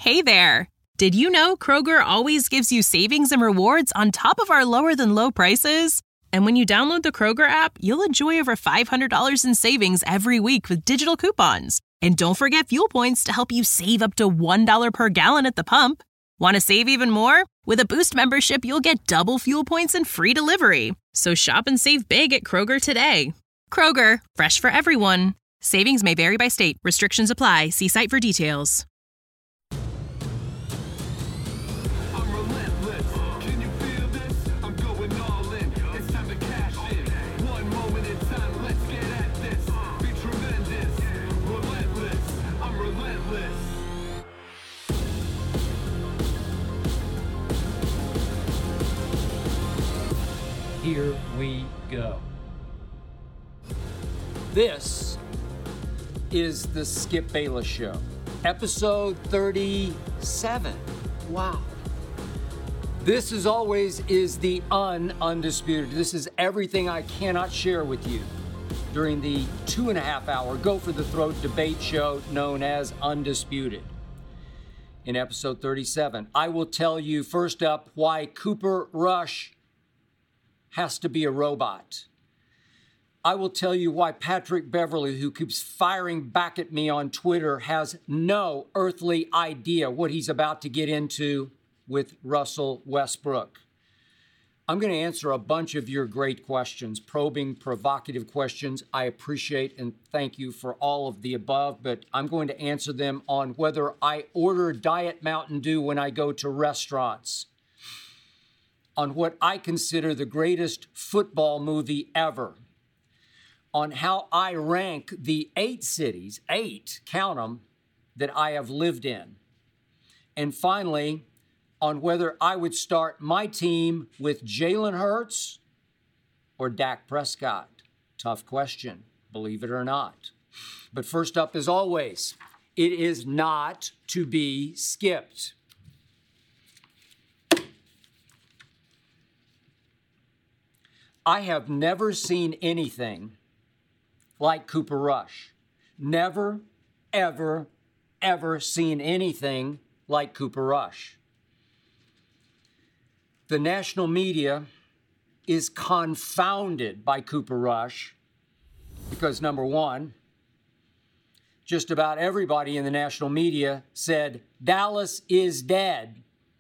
Hey there! Did you know Kroger always gives you savings and rewards on top of our lower-than-low prices? And when you download the Kroger app, you'll enjoy over $500 in savings every week with digital coupons. And don't forget fuel points to help you save up to $1 per gallon at the pump. Want to save even more? With a Boost membership, you'll get double fuel points and free delivery. So shop and save big at Kroger today. Kroger, fresh for everyone. Savings may vary by state. Restrictions apply. See site for details. Here we go. This is the Skip Bayless Show, episode 37. Wow. This, as always, is the undisputed. This is everything I cannot share with you during the 2.5-hour Go for the Throat debate show known as Undisputed. In episode 37, I will tell you first up why Cooper Rush has to be a robot. I will tell you why Patrick Beverley, who keeps firing back at me on Twitter, has no earthly idea what he's about to get into with Russell Westbrook. I'm going to answer a bunch of your great questions, probing, provocative questions. I appreciate and thank you for all of the above, but I'm going to answer them on whether I order Diet Mountain Dew when I go to restaurants, on what I consider the greatest football movie ever, on how I rank the 8 cities, 8, count them, that I have lived in, and finally, on whether I would start my team with Jalen Hurts or Dak Prescott. Tough question, believe it or not. But first up, as always, it is not to be skipped. I have never seen anything like Cooper Rush. Never, ever, ever seen anything like Cooper Rush. The national media is confounded by Cooper Rush because, number one, just about everybody in the national media said Dallas is dead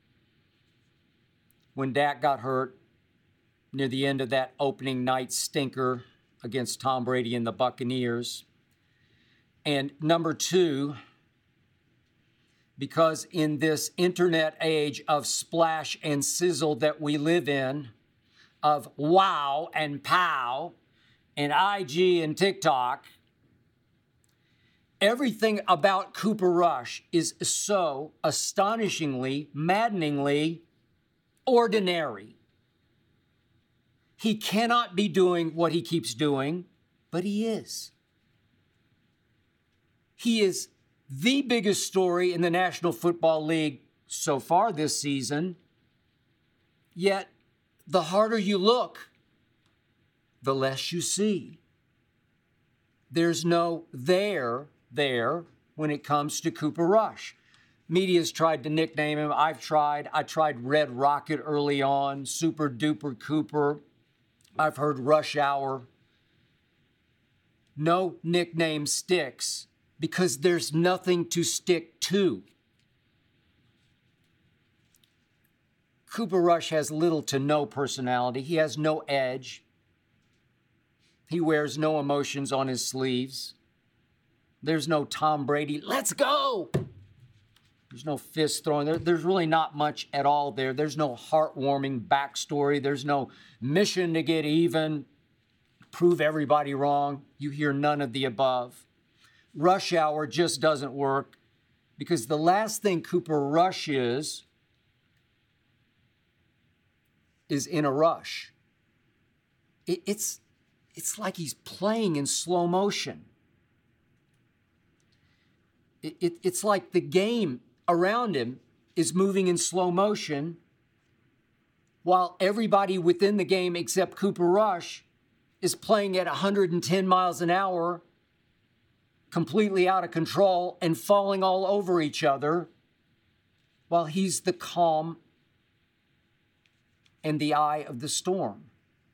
when Dak got hurt near the end of that opening night stinker against Tom Brady and the Buccaneers. And number two, because in this internet age of splash and sizzle that we live in, of wow and pow and IG and TikTok, everything about Cooper Rush is so astonishingly, maddeningly ordinary. He cannot be doing what he keeps doing, but he is. He is the biggest story in the National Football League so far this season. Yet, the harder you look, the less you see. There's no there when it comes to Cooper Rush. Media's tried to nickname him. I tried Red Rocket early on, Super Duper Cooper. I've heard Rush Hour. No nickname sticks because there's nothing to stick to. Cooper Rush has little to no personality. He has no edge. He wears no emotions on his sleeves. There's no Tom Brady, let's go! There's no fist throwing. There's really not much at all there. There's no heartwarming backstory. There's no mission to get even, prove everybody wrong. You hear none of the above. Rush Hour just doesn't work because the last thing Cooper Rush is in a rush. It's like he's playing in slow motion. It's like the game around him is moving in slow motion while everybody within the game except Cooper Rush is playing at 110 miles an hour, completely out of control and falling all over each other while he's the calm and the eye of the storm.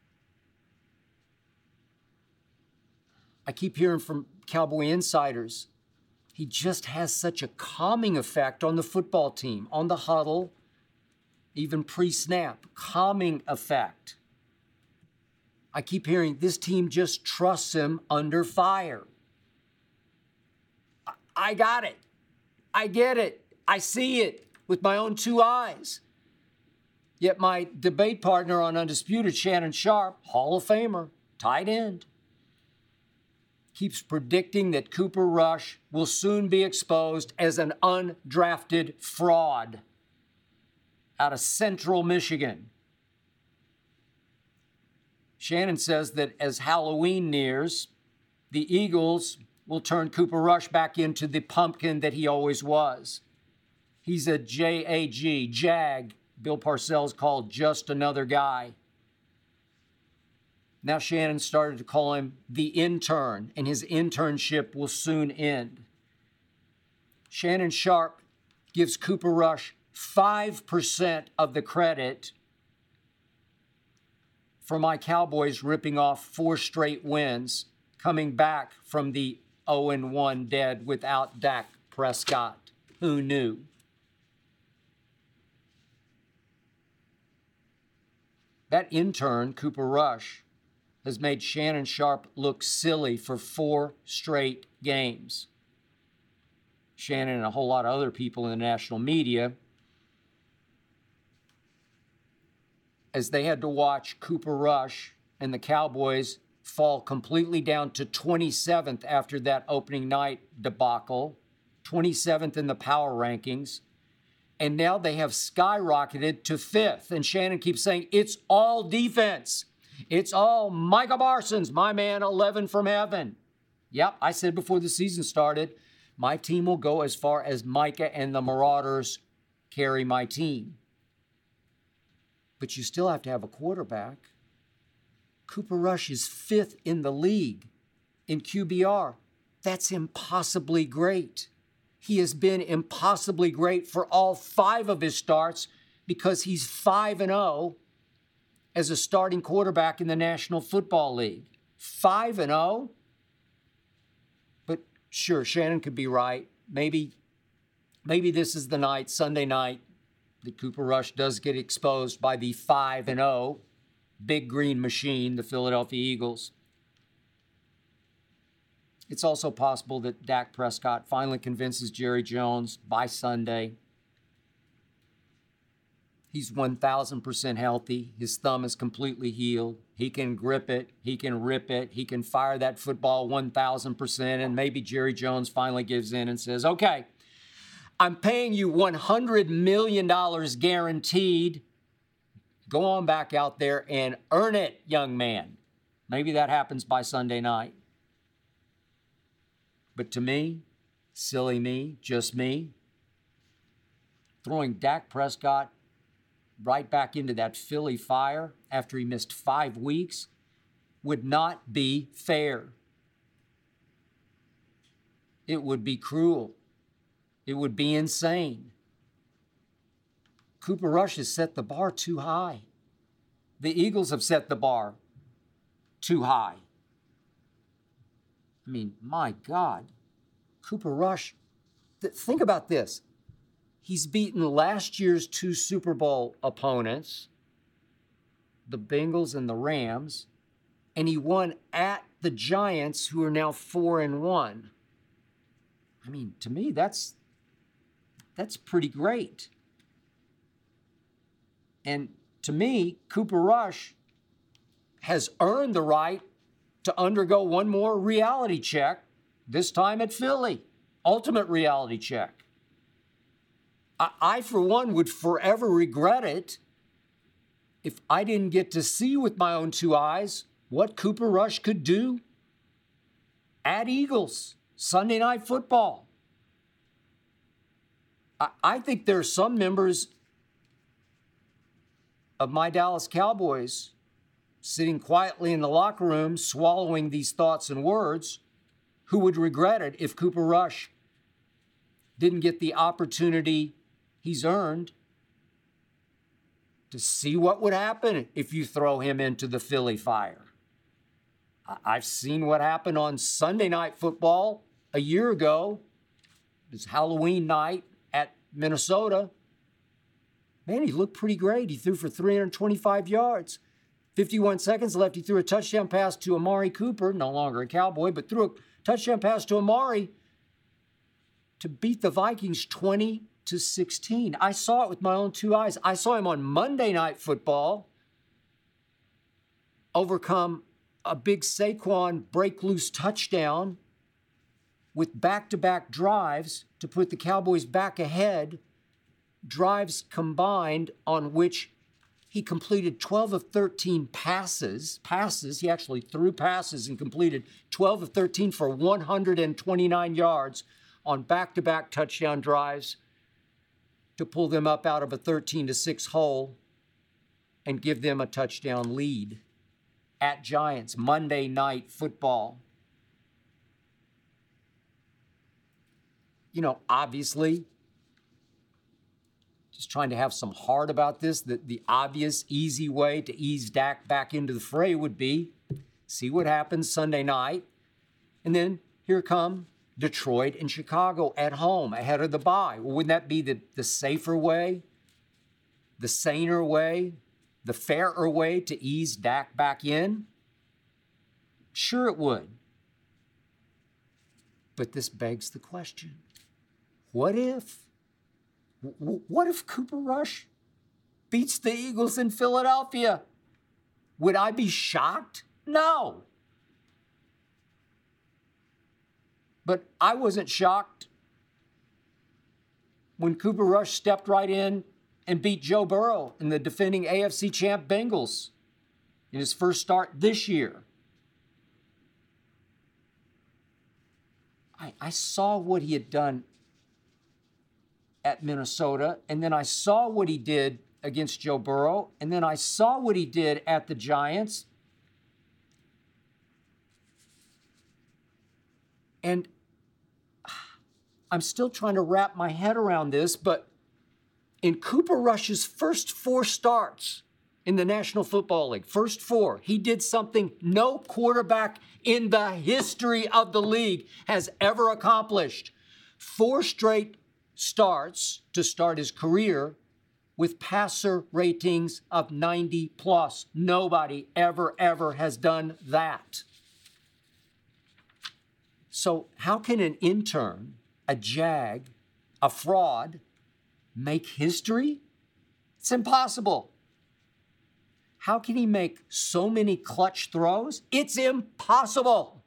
I keep hearing from Cowboy insiders, he just has such a calming effect on the football team, on the huddle, even pre-snap, calming effect. I keep hearing this team just trusts him under fire. I got it. I get it. I see it with my own two eyes. Yet my debate partner on Undisputed, Shannon Sharpe, Hall of Famer, tight end, keeps predicting that Cooper Rush will soon be exposed as an undrafted fraud out of Central Michigan. Shannon says that as Halloween nears, the Eagles will turn Cooper Rush back into the pumpkin that he always was. He's a Jag. Bill Parcells called just another guy. Now Shannon started to call him the intern, and his internship will soon end. Shannon Sharpe gives Cooper Rush 5% of the credit for my Cowboys ripping off 4 straight wins, coming back from the 0-1 dead without Dak Prescott. Who knew? That intern, Cooper Rush, has made Shannon Sharpe look silly for 4 straight games. Shannon and a whole lot of other people in the national media, as they had to watch Cooper Rush and the Cowboys fall completely down to 27th after that opening night debacle, 27th in the power rankings, and now they have skyrocketed to 5th. And Shannon keeps saying, it's all defense. It's all Micah Parsons, my man, 11 from heaven. Yep, I said before the season started, my team will go as far as Micah and the Marauders carry my team. But you still have to have a quarterback. Cooper Rush is 5th in the league in QBR. That's impossibly great. He has been impossibly great for all 5 of his starts because he's 5-0 as a starting quarterback in the National Football League. 5-0? But sure, Shannon could be right. Maybe this is the night, Sunday night, that Cooper Rush does get exposed by the 5-0 Big Green Machine, the Philadelphia Eagles. It's also possible that Dak Prescott finally convinces Jerry Jones by Sunday. He's 1,000% healthy. His thumb is completely healed. He can grip it. He can rip it. He can fire that football 1,000%. And maybe Jerry Jones finally gives in and says, okay, I'm paying you $100 million guaranteed. Go on back out there and earn it, young man. Maybe that happens by Sunday night. But to me, silly me, just me, throwing Dak Prescott right back into that Philly fire after he missed 5 weeks would not be fair. It would be cruel. It would be insane. Cooper Rush has set the bar too high. The Eagles have set the bar too high. I mean, my God, Cooper Rush, think about this. He's beaten last year's 2 Super Bowl opponents, the Bengals and the Rams, and he won at the Giants, who are now 4-1. I mean, to me, that's pretty great. And to me, Cooper Rush has earned the right to undergo one more reality check, this time at Philly. Ultimate reality check. I, for one, would forever regret it if I didn't get to see with my own 2 eyes what Cooper Rush could do at Eagles, Sunday Night Football. I think there are some members of my Dallas Cowboys sitting quietly in the locker room, swallowing these thoughts and words, who would regret it if Cooper Rush didn't get the opportunity he's earned to see what would happen if you throw him into the Philly fire. I've seen what happened on Sunday Night Football a year ago. It was Halloween night at Minnesota. Man, he looked pretty great. He threw for 325 yards. 51 seconds left, he threw a touchdown pass to Amari Cooper, no longer a Cowboy, but threw a touchdown pass to Amari to beat the Vikings 20-16. I saw it with my own two eyes. I saw him on Monday Night Football overcome a big Saquon break-loose touchdown with back-to-back drives to put the Cowboys back ahead, drives combined on which he completed 12 of 13 passes. He actually threw passes and completed 12 of 13 for 129 yards on back-to-back touchdown drives to pull them up out of a 13-6 hole and give them a touchdown lead at Giants, Monday Night Football. You know, obviously, just trying to have some heart about this, the obvious, easy way to ease Dak back into the fray would be see what happens Sunday night, and then here come Detroit and Chicago at home ahead of the bye. Well, wouldn't that be the safer way, the saner way, the fairer way to ease Dak back in? Sure it would. But this begs the question, what if Cooper Rush beats the Eagles in Philadelphia? Would I be shocked? No. But I wasn't shocked when Cooper Rush stepped right in and beat Joe Burrow and the defending AFC champ Bengals in his first start this year. I saw what he had done at Minnesota, and then I saw what he did against Joe Burrow, and then I saw what he did at the Giants. And I'm still trying to wrap my head around this, but in Cooper Rush's first 4 starts in the National Football League, first 4, he did something no quarterback in the history of the league has ever accomplished. 4 straight starts to start his career with passer ratings of 90 plus. Nobody ever has done that. So how can an intern, a jag, a fraud make history? It's impossible. How can he make so many clutch throws? It's impossible.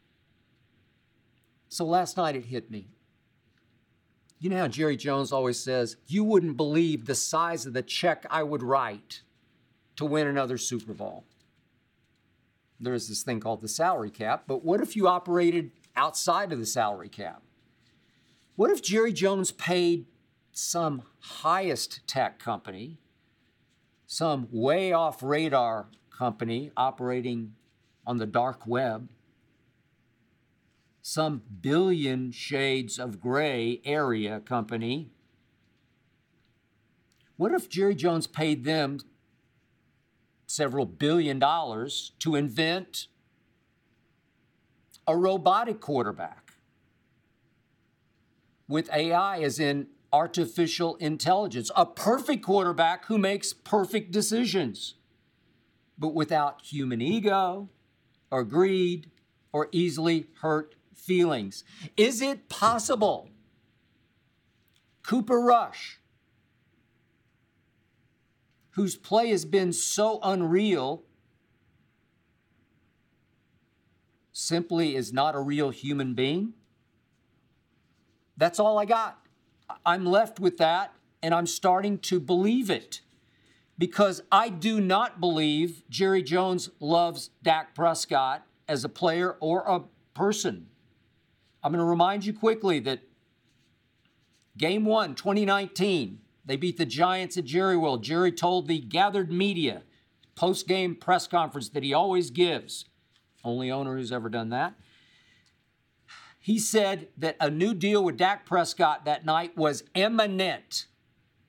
So last night it hit me. You know how Jerry Jones always says, you wouldn't believe the size of the check I would write to win another Super Bowl. There's this thing called the salary cap, but what if you operated outside of the salary cap? What if Jerry Jones paid some highest tech company, some way off radar company operating on the dark web, some billion shades of gray area company? What if Jerry Jones paid them several $billion to invent a robotic quarterback with AI, as in artificial intelligence, a perfect quarterback who makes perfect decisions, but without human ego or greed or easily hurt feelings? Is it possible Cooper Rush, whose play has been so unreal, simply is not a real human being? That's all I got. I'm left with that, and I'm starting to believe it, because I do not believe Jerry Jones loves Dak Prescott as a player or a person. I'm going to remind you quickly that Game 1, 2019, they beat the Giants at Jerry World. Jerry told the gathered media, post-game press conference that he always gives, only owner who's ever done that, he said that a new deal with Dak Prescott that night was imminent.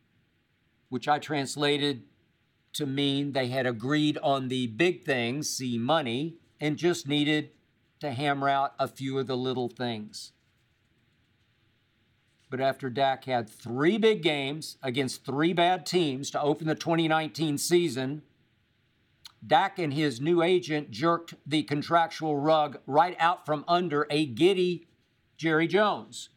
which I translated to mean they had agreed on the big things, see money, and just needed to hammer out a few of the little things. But after Dak had 3 big games against 3 bad teams to open the 2019 season, Dak and his new agent jerked the contractual rug right out from under a giddy Jerry Jones.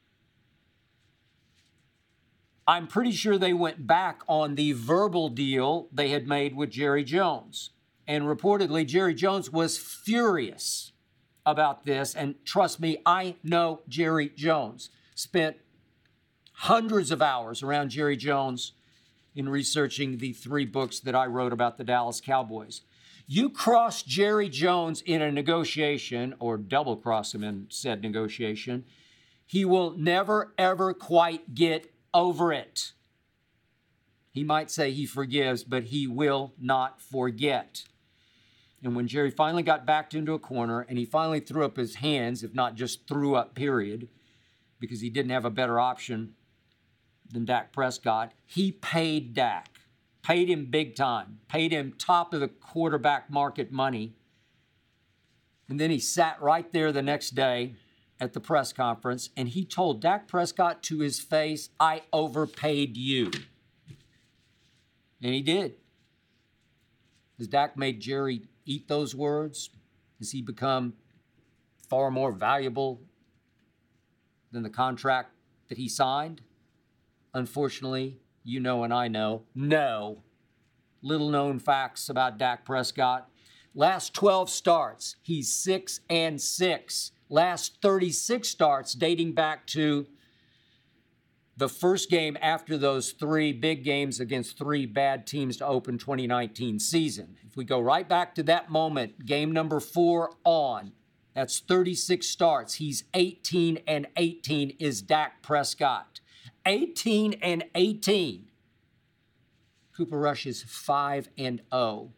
I'm pretty sure they went back on the verbal deal they had made with Jerry Jones. And reportedly, Jerry Jones was furious about this. And trust me, I know Jerry Jones. Spent hundreds of hours around Jerry Jones in researching the 3 books that I wrote about the Dallas Cowboys. You cross Jerry Jones in a negotiation, or double cross him in said negotiation, he will never, ever quite get over it. He might say he forgives, but he will not forget. And when Jerry finally got backed into a corner and he finally threw up his hands, if not just threw up, period, because he didn't have a better option than Dak Prescott, he paid Dak. Paid him big time. Paid him top of the quarterback market money. And then he sat right there the next day at the press conference and he told Dak Prescott to his face, "I overpaid you." And he did. Has Dak made Jerry eat those words? Has he become far more valuable than the contract that he signed? Unfortunately, you know and I know, no. Little known facts about Dak Prescott. Last 12 starts, he's 6-6. Last 36 starts dating back to the first game after those 3 big games against 3 bad teams to open 2019 season. If we go right back to that moment, game number 4 on, that's 36 starts. He's 18-18 is Dak Prescott. 18-18. Cooper Rush is 5-0.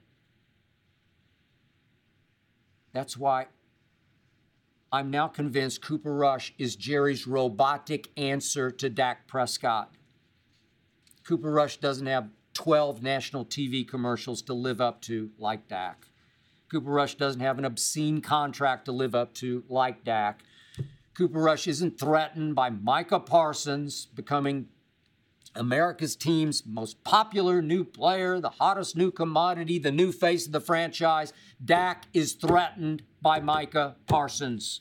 That's why I'm now convinced Cooper Rush is Jerry's robotic answer to Dak Prescott. Cooper Rush doesn't have 12 national TV commercials to live up to like Dak. Cooper Rush doesn't have an obscene contract to live up to like Dak. Cooper Rush isn't threatened by Micah Parsons becoming America's team's most popular new player, the hottest new commodity, the new face of the franchise. Dak is threatened by Micah Parsons.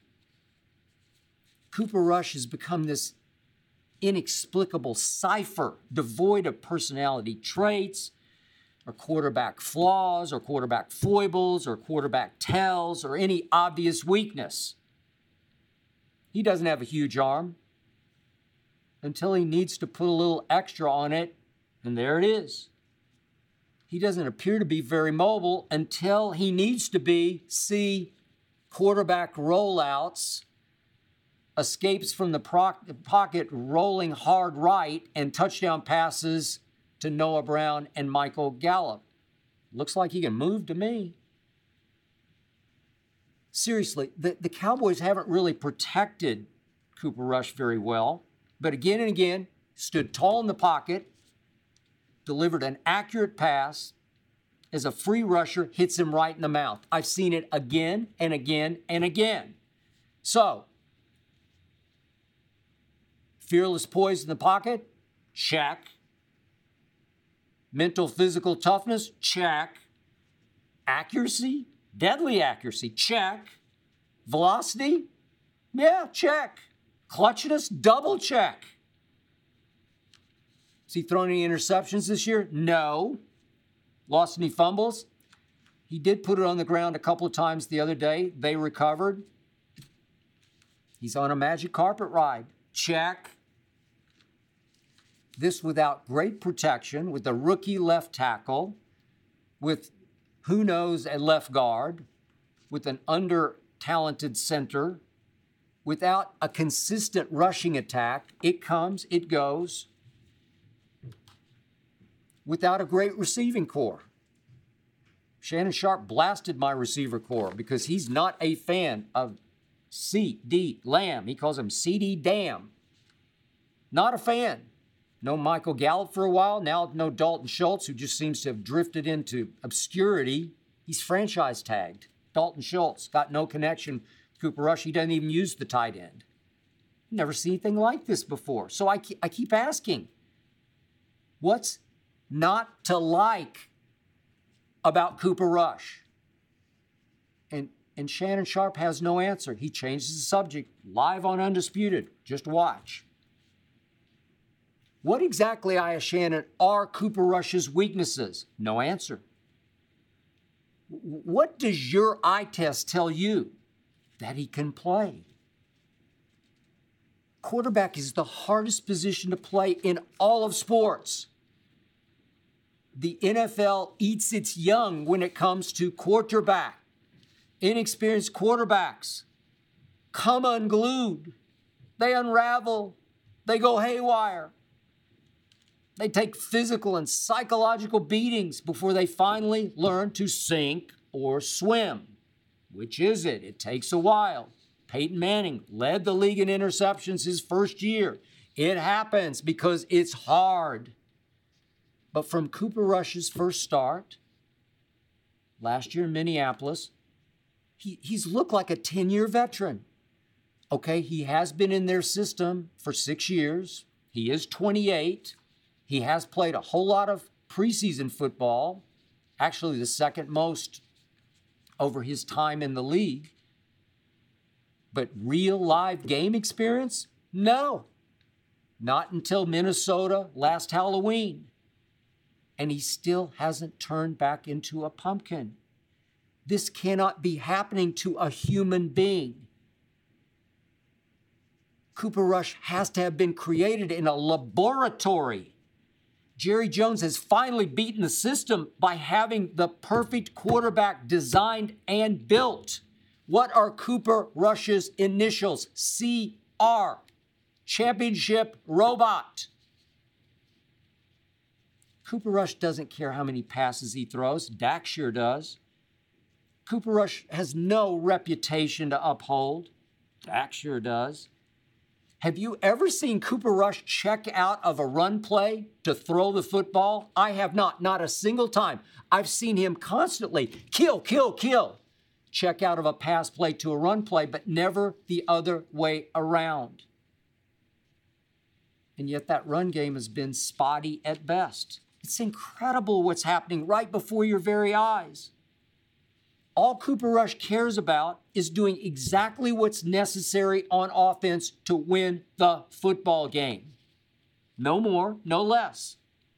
Cooper Rush has become this inexplicable cipher devoid of personality traits or quarterback flaws or quarterback foibles or quarterback tells or any obvious weakness. He doesn't have a huge arm until he needs to put a little extra on it, and there it is. He doesn't appear to be very mobile until he needs to be. See quarterback rollouts, escapes from the pocket, rolling hard right, and touchdown passes to Noah Brown and Michael Gallup. Looks like he can move to me. Seriously, the Cowboys haven't really protected Cooper Rush very well, but again and again, stood tall in the pocket, delivered an accurate pass as a free rusher hits him right in the mouth. I've seen it again and again and again. So, fearless poise in the pocket? Check. Mental, physical toughness? Check. Accuracy? Deadly accuracy? Check. Velocity? Yeah, check. Clutchness? Double check. Has he thrown any interceptions this year? No. Lost any fumbles? He did put it on the ground a couple of times the other day. They recovered. He's on a magic carpet ride. Check. This without great protection, with a rookie left tackle, with who knows a left guard, with an under-talented center, without a consistent rushing attack. It comes, it goes. Without a great receiving corps. Shannon Sharpe blasted my receiver corps because he's not a fan of C.D. Lamb. He calls him C.D. Damn. Not a fan. No Michael Gallup for a while. Now no Dalton Schultz, who just seems to have drifted into obscurity. He's franchise tagged. Dalton Schultz got no connection with Cooper Rush. He doesn't even use the tight end. Never seen anything like this before. So I keep asking, what's not to like about Cooper Rush? And Shannon Sharpe has no answer. He changes the subject live on Undisputed. Just watch. What exactly, I ask Shannon, are Cooper Rush's weaknesses? No answer. What does your eye test tell you? That he can play. Quarterback is the hardest position to play in all of sports. The NFL eats its young when it comes to quarterback. Inexperienced quarterbacks come unglued. They unravel. They go haywire. They take physical and psychological beatings before they finally learn to sink or swim. Which is it? It takes a while. Peyton Manning led the league in interceptions his first year. It happens because it's hard. But from Cooper Rush's first start, last year in Minneapolis, he's looked like a 10-year veteran. Okay, he has been in their system for 6 years. He is 28. He has played a whole lot of preseason football, actually the second most over his time in the league. But real live game experience? No. Not until Minnesota last Halloween. And he still hasn't turned back into a pumpkin. This cannot be happening to a human being. Cooper Rush has to have been created in a laboratory. Jerry Jones has finally beaten the system by having the perfect quarterback designed and built. What are Cooper Rush's initials? CR. Championship Robot. Cooper Rush doesn't care how many passes he throws. Dak sure does. Cooper Rush has no reputation to uphold. Dak sure does. Have you ever seen Cooper Rush check out of a run play to throw the football? I have not a single time. I've seen him constantly kill. Check out of a pass play to a run play, but never the other way around. And yet that run game has been spotty at best. It's incredible what's happening right before your very eyes. All Cooper Rush cares about is doing exactly what's necessary on offense to win the football game. No more, no less.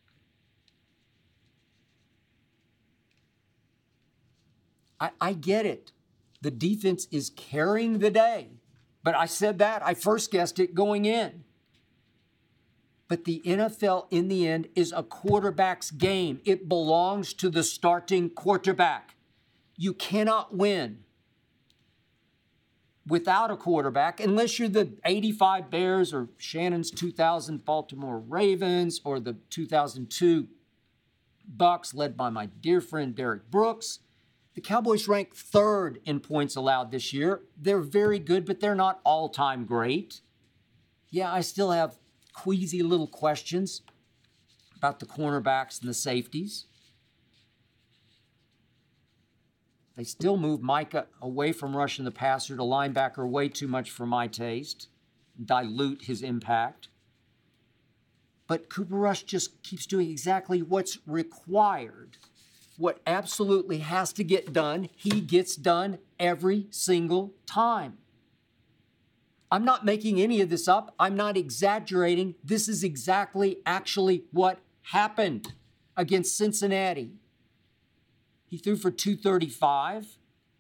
I get it. The defense is carrying the day. But I said that, I first guessed it going in. But the NFL, in the end, is a quarterback's game. It belongs to the starting quarterback. You cannot win without a quarterback unless you're the 85 Bears or Shannon's 2000 Baltimore Ravens or the 2002 Bucks led by my dear friend Derek Brooks. The Cowboys rank third in points allowed this year. They're very good, but they're not all-time great. Yeah, I still have queasy little questions about the cornerbacks and the safeties. They still move Micah away from rushing the passer to linebacker way too much for my taste, dilute his impact. But Cooper Rush just keeps doing exactly what's required. What absolutely has to get done, he gets done every single time. I'm not making any of this up. I'm not exaggerating. This is exactly actually what happened against Cincinnati. He threw for 235.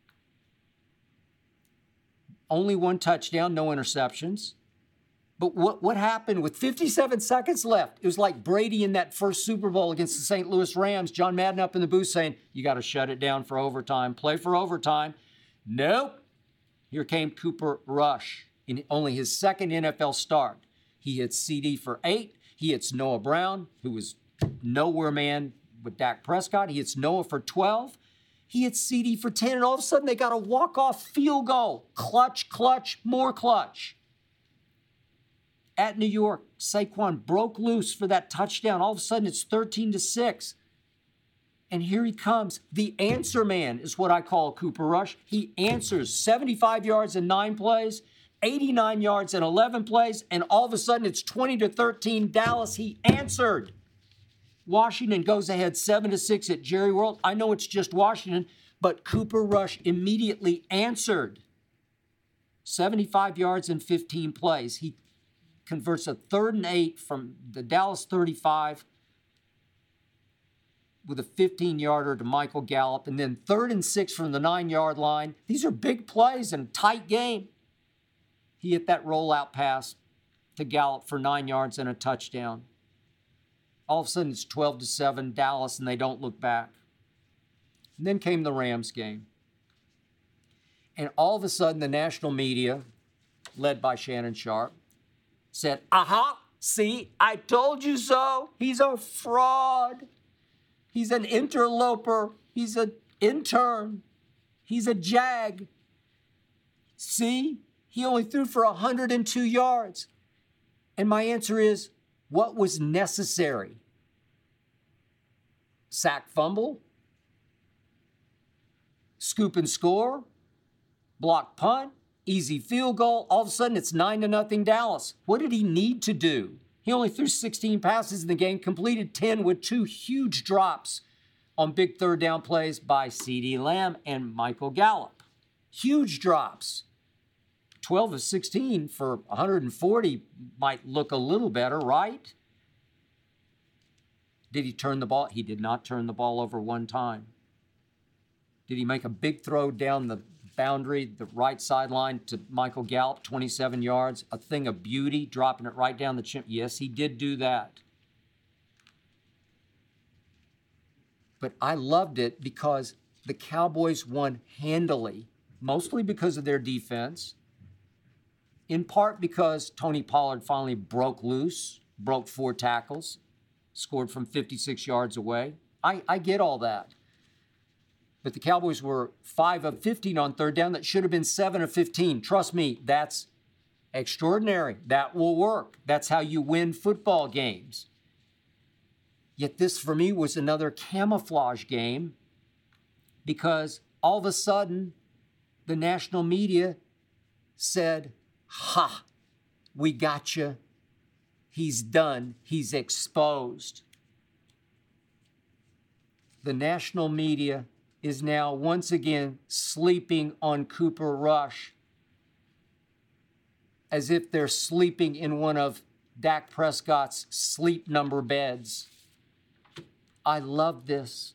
Only one touchdown, no interceptions. But what happened with 57 seconds left? It was like Brady in that first Super Bowl against the St. Louis Rams. John Madden up in the booth saying, you got to shut it down for overtime. Play for overtime. Nope. Here came Cooper Rush in only his second NFL start. He hits CD for 8. He hits Noah Brown, who was nowhere man with Dak Prescott. He hits Noah for 12. He hits CD for 10. And all of a sudden, they got a walk-off field goal. Clutch, more clutch. at New York. Saquon broke loose for that touchdown. All of a sudden, it's 13-6. And here he comes. The answer man is what I call Cooper Rush. He answers 75 yards in 9 plays, 89 yards in 11 plays, and all of a sudden it's 20-13 Dallas. He answered. Washington goes ahead 7-6 at Jerry World. I know it's just Washington, but Cooper Rush immediately answered. 75 yards in 15 plays. He converts a 3rd and 8 from the Dallas 35 with a 15-yarder to Michael Gallup, and then 3rd and 6 from the 9-yard line. These are big plays and a tight game. He hit that rollout pass to Gallup for 9 yards and a touchdown. All of a sudden, it's 12-7 Dallas, and they don't look back. And then came the Rams game. And all of a sudden, the national media, led by Shannon Sharpe, said, aha, see, I told you so. He's a fraud. He's an interloper. He's an intern. He's a jag. See, he only threw for 102 yards. And my answer is, what was necessary? Sack fumble? Scoop and score? Block punt? Easy field goal? All of a sudden, it's 9-0 Dallas. What did he need to do? He only threw 16 passes in the game, completed 10 with 2 huge drops on big 3rd down plays by CeeDee Lamb and Michael Gallup. Huge drops. 12 of 16 for 140 might look a little better, right? Did he turn the ball? He did not turn the ball over one time. Did he make a big throw down the boundary, the right sideline to Michael Gallup, 27 yards, a thing of beauty, dropping it right down the chin? Yes, he did do that. But I loved it because the Cowboys won handily, mostly because of their defense, in part because Tony Pollard finally broke loose, broke 4 tackles, scored from 56 yards away. I get all that. But the Cowboys were 5 of 15 on 3rd down. That should have been 7 of 15. Trust me, that's extraordinary. That will work. That's how you win football games. Yet this, for me, was another camouflage game because all of a sudden, the national media said, ha, we got you. He's done. He's exposed. The national media is now once again sleeping on Cooper Rush as if they're sleeping in one of Dak Prescott's sleep number beds. I love this.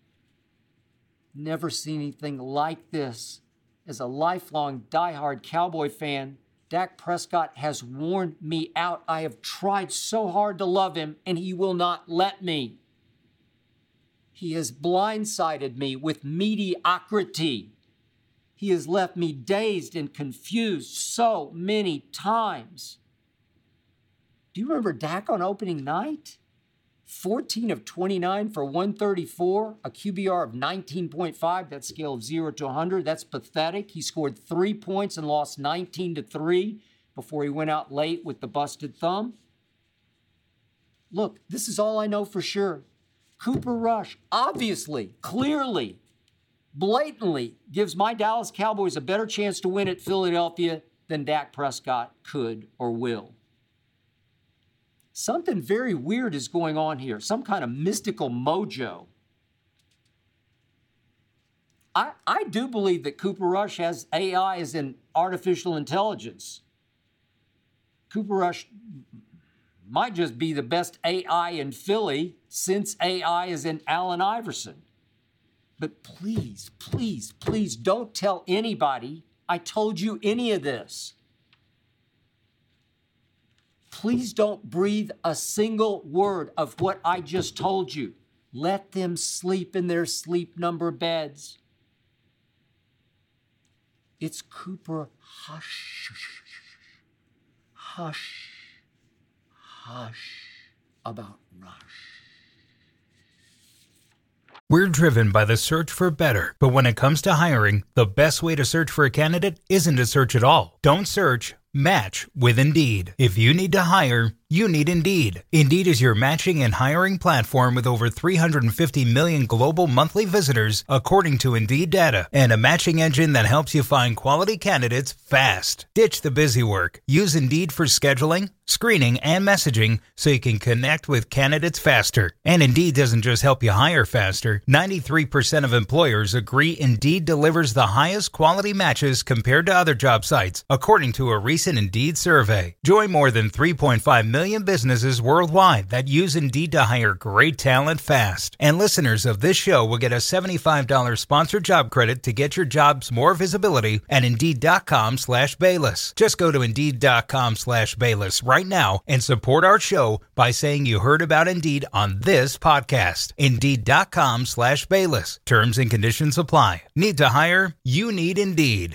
Never seen anything like this. As a lifelong diehard Cowboy fan, Dak Prescott has worn me out. I have tried so hard to love him, and he will not let me. He has blindsided me with mediocrity. He has left me dazed and confused so many times. Do you remember Dak on opening night? 14 of 29 for 134, a QBR of 19.5, that scale of 0 to 100. That's pathetic. He scored 3 points and lost 19-3 before he went out late with the busted thumb. Look, this is all I know for sure. Cooper Rush, obviously, clearly, blatantly gives my Dallas Cowboys a better chance to win at Philadelphia than Dak Prescott could or will. Something very weird is going on here, some kind of mystical mojo. I do believe that Cooper Rush has AI as in artificial intelligence. Cooper Rush might just be the best AI in Philly since AI is in Allen Iverson. But please, please, please don't tell anybody I told you any of this. Please don't breathe a single word of what I just told you. Let them sleep in their sleep number beds. It's Cooper, hush, hush, hush about Rush. We're driven by the search for better, but when it comes to hiring, the best way to search for a candidate isn't to search at all. Don't search, Match with Indeed. If you need to hire, you need Indeed. Indeed is your matching and hiring platform with over 350 million global monthly visitors, according to Indeed data, and a matching engine that helps you find quality candidates fast. Ditch the busy work. Use Indeed for scheduling, screening, and messaging so you can connect with candidates faster. And Indeed doesn't just help you hire faster. 93% of employers agree Indeed delivers the highest quality matches compared to other job sites, according to a recent Indeed survey. Join more than 3.5 million businesses worldwide that use Indeed to hire great talent fast. And listeners of this show will get a $75 sponsored job credit to get your jobs more visibility at Indeed.com/Bayless. Just go to Indeed.com/Bayless right now and support our show by saying you heard about Indeed on this podcast. Indeed.com/Bayless. Terms and conditions apply. Need to hire? You need Indeed.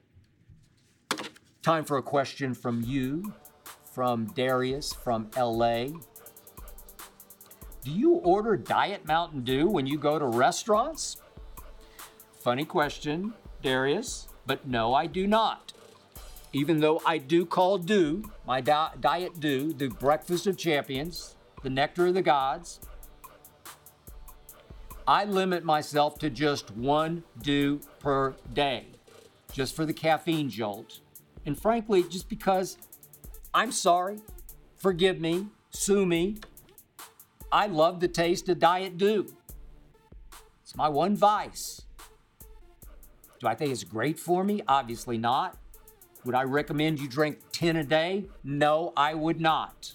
Time for a question from you, from Darius, from LA. Do you order Diet Mountain Dew when you go to restaurants? Funny question, Darius, but no, I do not. Even though I do call Dew, my Diet Dew, the breakfast of champions, the nectar of the gods, I limit myself to just one Dew per day, just for the caffeine jolt. And frankly, just because I'm sorry, forgive me, sue me, I love the taste of Diet Dew. It's my one vice. Do I think it's great for me? Obviously not. Would I recommend you drink 10 a day? No, I would not.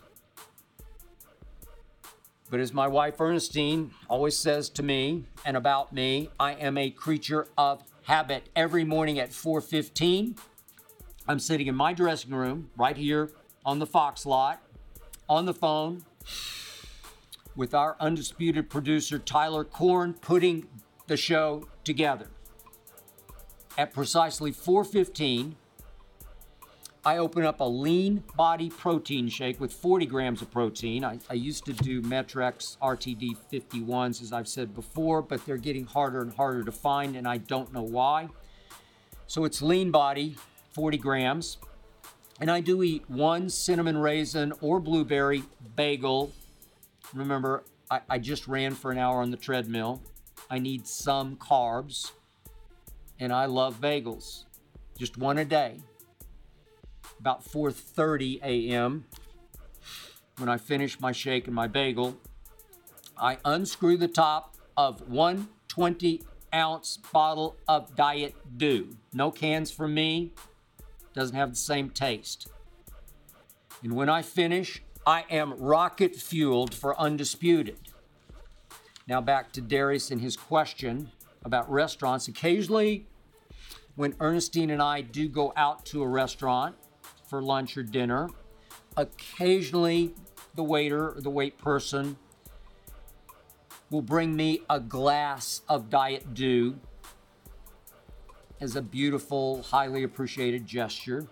But as my wife Ernestine always says to me and about me, I am a creature of habit. Every morning at 4:15, I'm sitting in my dressing room right here on the Fox lot, on the phone with our undisputed producer, Tyler Korn, putting the show together. At precisely 4:15, I open up a lean body protein shake with 40 grams of protein. I used to do Metrex RTD 51s, as I've said before, but they're getting harder and harder to find, and I don't know why. So it's lean body, 40 grams. And I do eat one cinnamon raisin or blueberry bagel. Remember, I just ran for an hour on the treadmill. I need some carbs, and I love bagels. Just one a day. About 4:30 a.m., when I finish my shake and my bagel, I unscrew the top of one 20-ounce bottle of Diet Dew. No cans for me. Doesn't have the same taste. And when I finish, I am rocket fueled for Undisputed. Now back to Darius and his question about restaurants. Occasionally, when Ernestine and I do go out to a restaurant for lunch or dinner, occasionally the waiter or the wait person will bring me a glass of Diet Dew as a beautiful, highly appreciated gesture.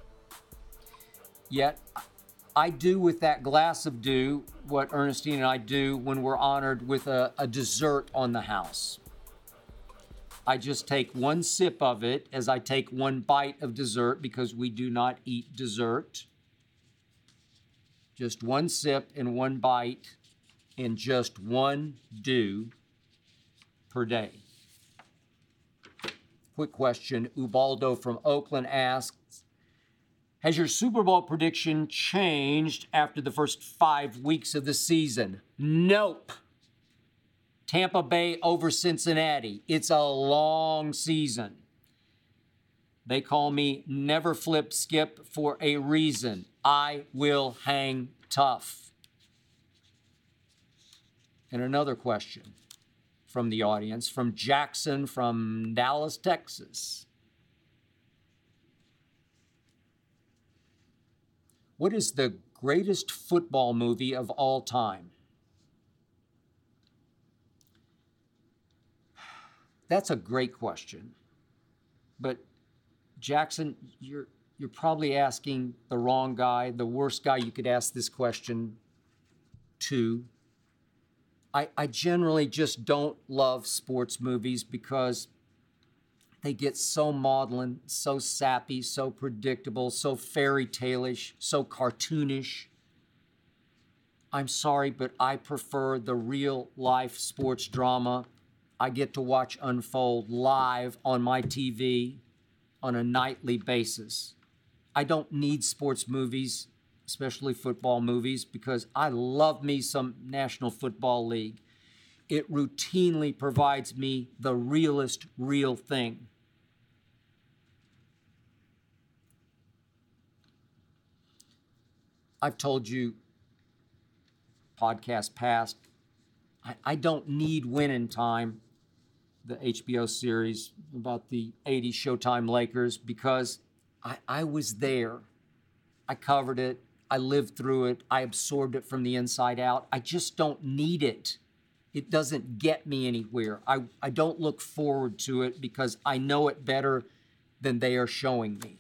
Yet, I do with that glass of Dew what Ernestine and I do when we're honored with a dessert on the house. I just take one sip of it as I take one bite of dessert, because we do not eat dessert. Just one sip and one bite and just one Dew per day. Quick question. Ubaldo from Oakland asks, has your Super Bowl prediction changed after the first 5 weeks of the season? Nope. Tampa Bay over Cincinnati. It's a long season. They call me Never Flip Skip for a reason. I will hang tough. And another question from the audience, from Jackson from Dallas, Texas. What is the greatest football movie of all time? That's a great question. But Jackson, you're probably asking the wrong guy, the worst guy you could ask this question to. I generally just don't love sports movies because They get so maudlin, so sappy, so predictable, so fairy tale-ish, so cartoonish. I'm sorry, but I prefer the real life sports drama I get to watch unfold live on my TV on a nightly basis. I don't need sports movies, especially football movies, because I love me some National Football League. It routinely provides me the realest real thing. I've told you, podcast past, I don't need Winning Time, the HBO series about the 80s Showtime Lakers, because I was there. I covered it. I lived through it. I absorbed it from the inside out. I just don't need it. It doesn't get me anywhere. I don't look forward to it because I know it better than they are showing me.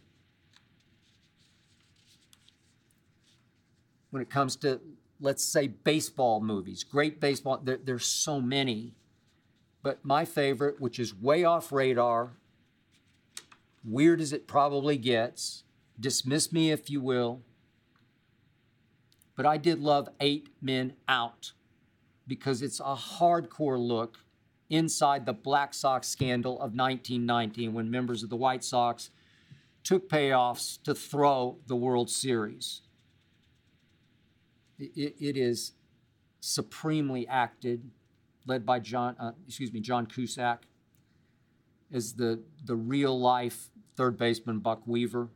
When it comes to, let's say, baseball movies, great baseball, there's so many. But my favorite, which is way off radar, weird as it probably gets, dismiss me if you will, but I did love 8 Men Out because it's a hardcore look inside the Black Sox scandal of 1990 when members of the White Sox took payoffs to throw the World Series. It is supremely acted, led by John Cusack as the real life third baseman Buck Weaver.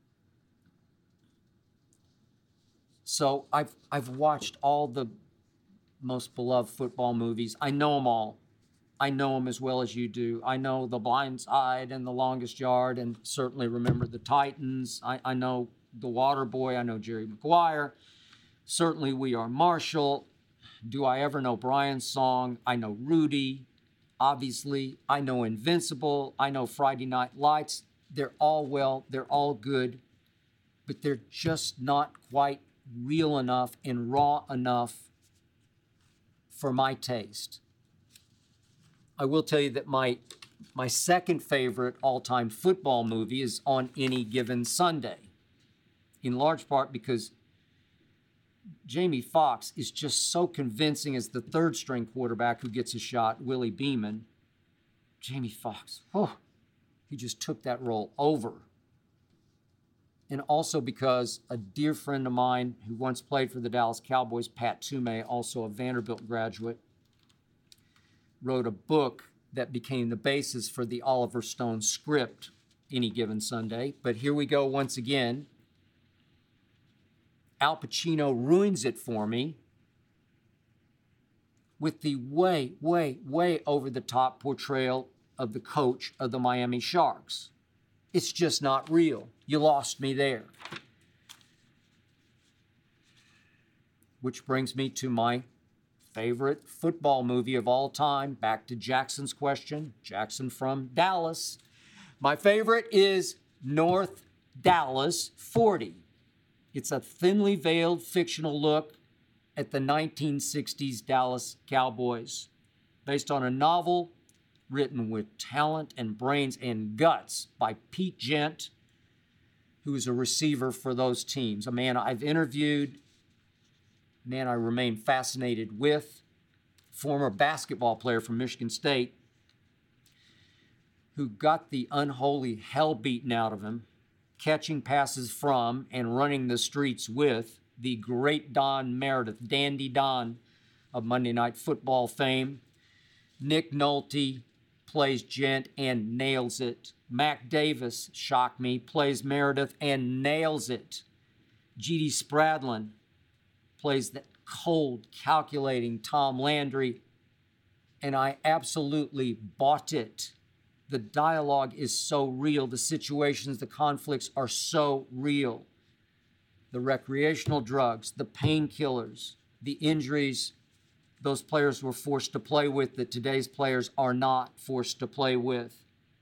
So I've watched all the most beloved football movies. I know them all. I know them as well as you do. I know The Blind Side and The Longest Yard, and certainly remember the Titans. I know The Waterboy. I know Jerry Maguire. Certainly We Are Marshall. Do I Ever Know Brian's Song? I know Rudy. Obviously, I know Invincible. I know Friday Night Lights. They're all well. They're all good. But they're just not quite real enough and raw enough for my taste. I will tell you that my second favorite all-time football movie is On Any Given Sunday, in large part because Jamie Foxx is just so convincing as the third-string quarterback who gets a shot, Willie Beeman. Jamie Foxx, he just took that role over. And also because a dear friend of mine who once played for the Dallas Cowboys, Pat Toomey, also a Vanderbilt graduate, wrote a book that became the basis for the Oliver Stone script, Any Given Sunday. But here we go once again. Al Pacino ruins it for me with the way, way, way over-the-top portrayal of the coach of the Miami Sharks. It's just not real. You lost me there. Which brings me to my favorite football movie of all time. Back to Jackson's question. Jackson from Dallas. My favorite is North Dallas 40. It's a thinly veiled fictional look at the 1960s Dallas Cowboys, based on a novel written with talent and brains and guts by Pete Gent, who is a receiver for those teams. A man I've interviewed, a man I remain fascinated with, former basketball player from Michigan State, who got the unholy hell beaten out of him, catching passes from and running the streets with the great Don Meredith, Dandy Don of Monday Night Football fame. Nick Nolte plays Gent and nails it. Mac Davis, shock me, plays Meredith and nails it. G.D. Spradlin plays that cold, calculating Tom Landry, and I absolutely bought it. The dialogue is so real. The situations, the conflicts are so real. The recreational drugs, the painkillers, the injuries those players were forced to play with that today's players are not forced to play with.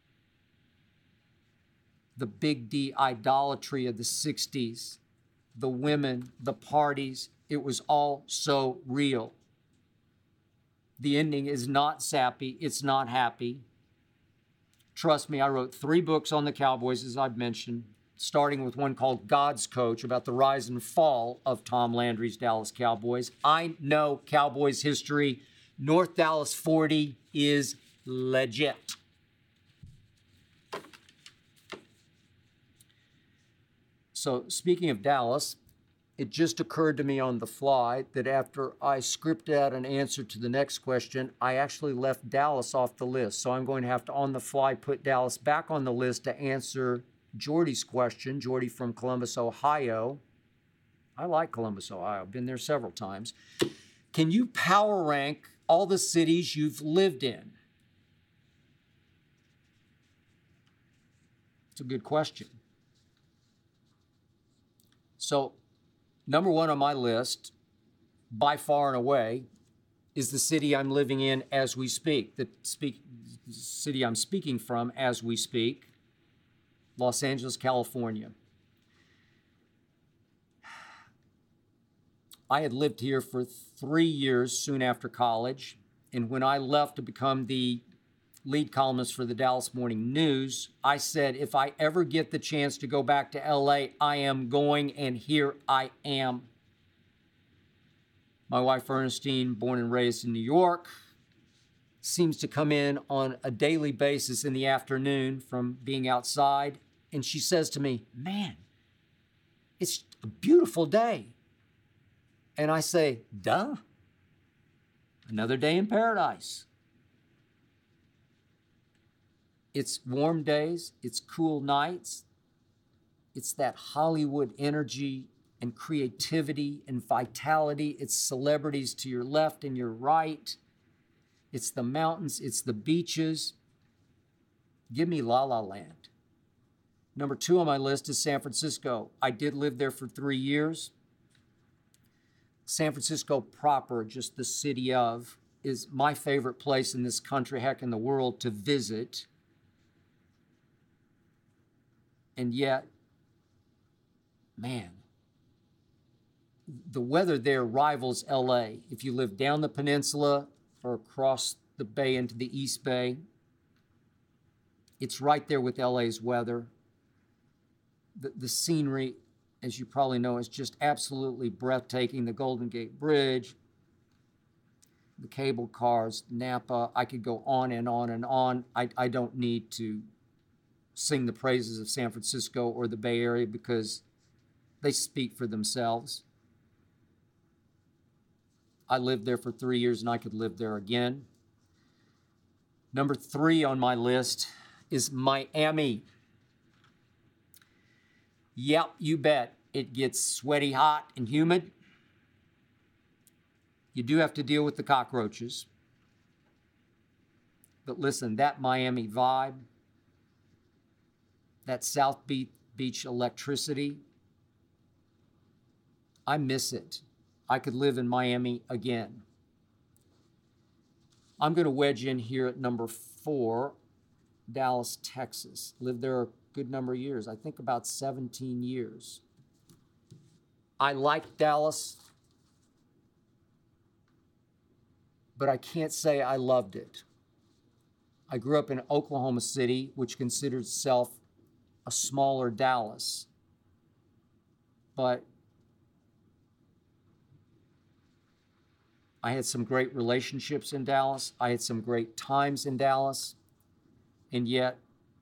The Big D idolatry of the 60s, the women, the parties, it was all so real. The ending is not sappy, it's not happy. Trust me, I wrote 3 books on the Cowboys, as I've mentioned, starting with one called God's Coach, about the rise and fall of Tom Landry's Dallas Cowboys. I know Cowboys history. North Dallas 40 is legit. So speaking of Dallas, it just occurred to me on the fly that after I scripted out an answer to the next question, I actually left Dallas off the list. So I'm going to have to, on the fly, put Dallas back on the list to answer Jordy's question. Jordy from Columbus, Ohio. I like Columbus, Ohio. I've been there several times. Can you power rank all the cities you've lived in? It's a good question. So, number 1 on my list, by far and away, is the city I'm living in as we speak. The city I'm speaking from as we speak, Los Angeles, California. I had lived here for 3 years soon after college, and when I left to become the lead columnist for the Dallas Morning News, I said, if I ever get the chance to go back to LA, I am going, and here I am. My wife, Ernestine, born and raised in New York, seems to come in on a daily basis in the afternoon from being outside, and she says to me, man, it's a beautiful day. And I say, duh, another day in paradise. It's warm days, it's cool nights, it's that Hollywood energy and creativity and vitality. It's celebrities to your left and your right. It's the mountains, it's the beaches. Give me La La Land. Number 2 on my list is San Francisco. I did live there for 3 years. San Francisco proper, just the city of, is my favorite place in this country, heck, in the world, to visit. And yet, man, the weather there rivals LA. If you live down the peninsula or across the bay into the East Bay, it's right there with LA's weather. The scenery, as you probably know, is just absolutely breathtaking. The Golden Gate Bridge, the cable cars, Napa. I could go on and on and on. I don't need to sing the praises of San Francisco or the Bay Area because they speak for themselves. I lived there for 3 years and I could live there again. Number 3 on my list is Miami. Yep, you bet. It gets sweaty, hot, and humid. You do have to deal with the cockroaches. But listen, that Miami vibe, that South Beach electricity, I miss it. I could live in Miami again. I'm going to wedge in here at number 4, Dallas, Texas. Lived there a good number of years, I think about 17 years. I like Dallas, but I can't say I loved it. I grew up in Oklahoma City, which considers itself a smaller Dallas. But I had some great relationships in Dallas. I had some great times in Dallas. And yet,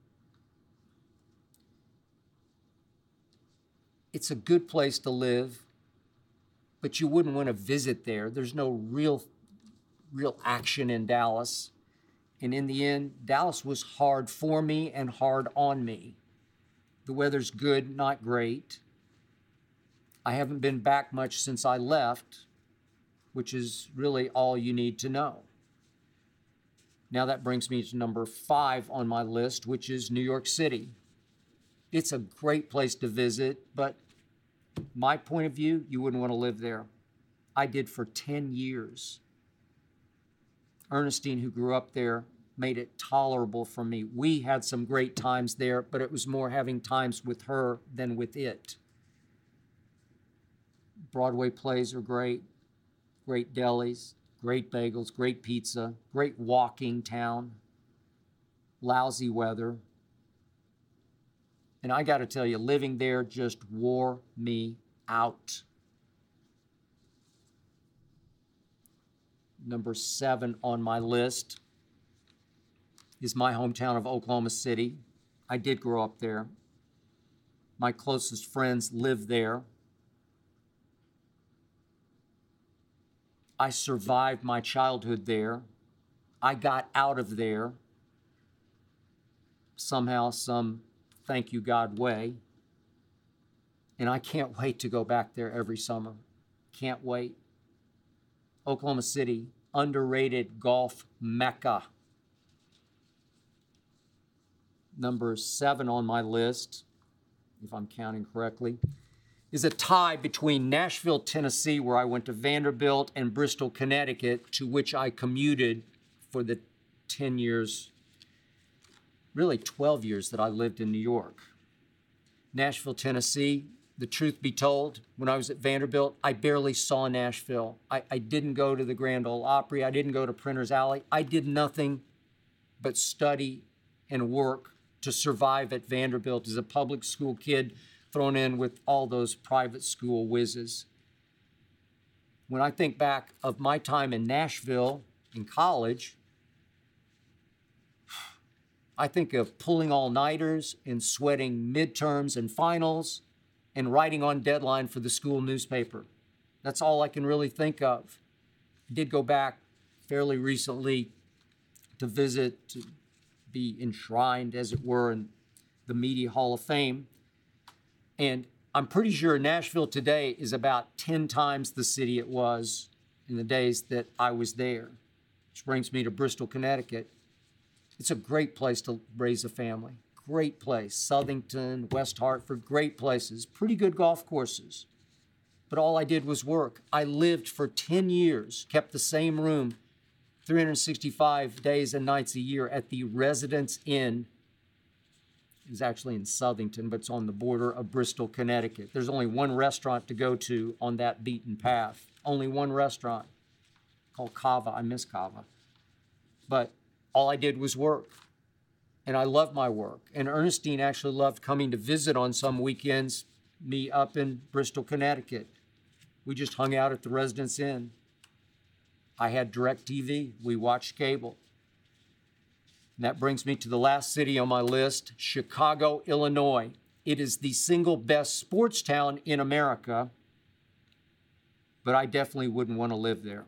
it's a good place to live, but you wouldn't want to visit there. There's no real action in Dallas. And in the end, Dallas was hard for me and hard on me. The weather's good, not great. I haven't been back much since I left, which is really all you need to know. Now that brings me to number 5 on my list, which is New York City. It's a great place to visit, but my point of view, you wouldn't want to live there. I did for 10 years. Ernestine, who grew up there, made it tolerable for me. We had some great times there, but it was more having times with her than with it. Broadway plays are great delis, great bagels, great pizza, great walking town. lousy weather. And I got to tell you, living there just wore me out. Number 7 on my list is my hometown of Oklahoma City. I did grow up there. My closest friends live there. I survived my childhood there. I got out of there somehow, some thank you God way. And I can't wait to go back there every summer. Can't wait. Oklahoma City, underrated golf mecca. Number 7 on my list, if I'm counting correctly, is a tie between Nashville, Tennessee, where I went to Vanderbilt, and Bristol, Connecticut, to which I commuted for the 10 years, really 12 years that I lived in New York. Nashville, Tennessee, the truth be told, when I was at Vanderbilt, I barely saw Nashville. I didn't go to the Grand Ole Opry. I didn't go to Printer's Alley. I did nothing but study and work to survive at Vanderbilt as a public school kid thrown in with all those private school whizzes. When I think back of my time in Nashville in college, I think of pulling all-nighters and sweating midterms and finals and writing on deadline for the school newspaper. That's all I can really think of. I did go back fairly recently to visit, to be enshrined, as it were, in the Media Hall of Fame. And I'm pretty sure Nashville today is about 10 times the city it was in the days that I was there. Which brings me to Bristol, Connecticut. It's a great place to raise a family. Great place. Southington, West Hartford, great places. Pretty good golf courses. But all I did was work. I lived for 10 years, kept the same room 365 days and nights a year at the Residence Inn. It was actually in Southington, but it's on the border of Bristol, Connecticut. There's only one restaurant to go to on that beaten path. Only one restaurant called Cava. I miss Cava. But all I did was work. And I loved my work. And Ernestine actually loved coming to visit on some weekends, me up in Bristol, Connecticut. We just hung out at the Residence Inn. I had DirecTV. We watched cable. And that brings me to the last city on my list, Chicago, Illinois. It is the single best sports town in America, but I definitely wouldn't want to live there.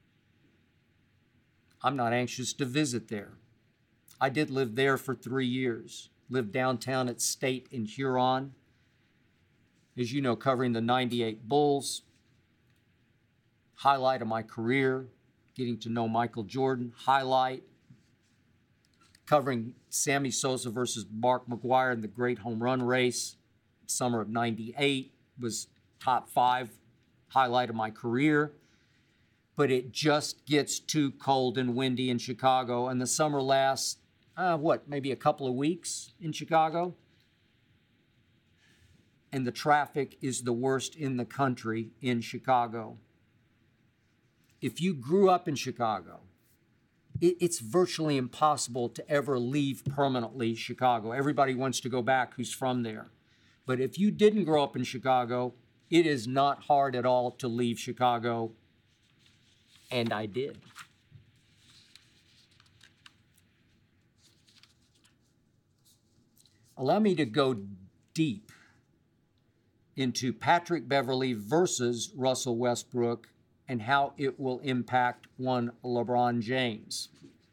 I'm not anxious to visit there. I did live there for 3 years, lived downtown at State in Huron. As you know, covering the 98 Bulls, highlight of my career, getting to know Michael Jordan, highlight, covering Sammy Sosa versus Mark McGwire in the great home run race, summer of 98, was top 5 highlight of my career. But it just gets too cold and windy in Chicago, and the summer lasts, maybe a couple of weeks in Chicago? And the traffic is the worst in the country in Chicago. If you grew up in Chicago, it's virtually impossible to ever leave permanently Chicago. Everybody wants to go back who's from there. But if you didn't grow up in Chicago, it is not hard at all to leave Chicago. And I did. Allow me to go deep into Patrick Beverley versus Russell Westbrook and how it will impact one LeBron James.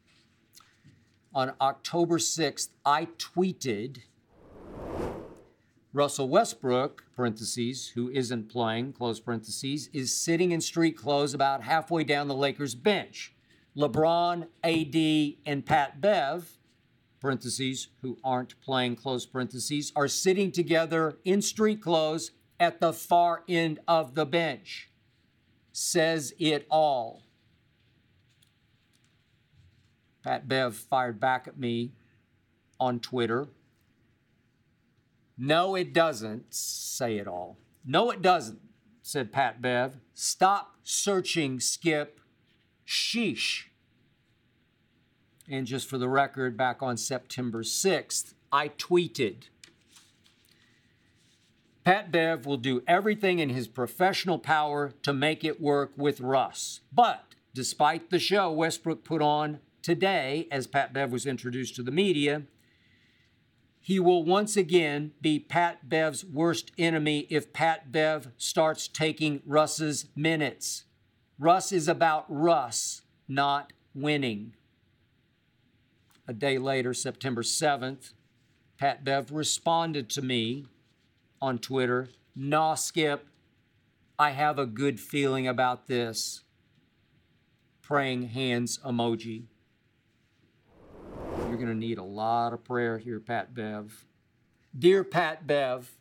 On October 6th, I tweeted, Russell Westbrook, parentheses, who isn't playing, close parentheses, is sitting in street clothes about halfway down the Lakers bench. LeBron, AD, and Pat Bev, parentheses, who aren't playing, close parentheses, are sitting together in street clothes at the far end of the bench. Says it all. Pat Bev fired back at me on Twitter. No, it doesn't say it all. No, it doesn't, said Pat Bev. Stop searching, Skip. Sheesh. And just for the record, back on September 6th, I tweeted, Pat Bev will do everything in his professional power to make it work with Russ. But despite the show Westbrook put on today, as Pat Bev was introduced to the media, he will once again be Pat Bev's worst enemy if Pat Bev starts taking Russ's minutes. Russ is about Russ, not winning. A day later, September 7th, Pat Bev responded to me on Twitter, "Nah, Skip, I have a good feeling about this." Praying hands emoji. You're going to need a lot of prayer here, Pat Bev. Dear Pat Bev,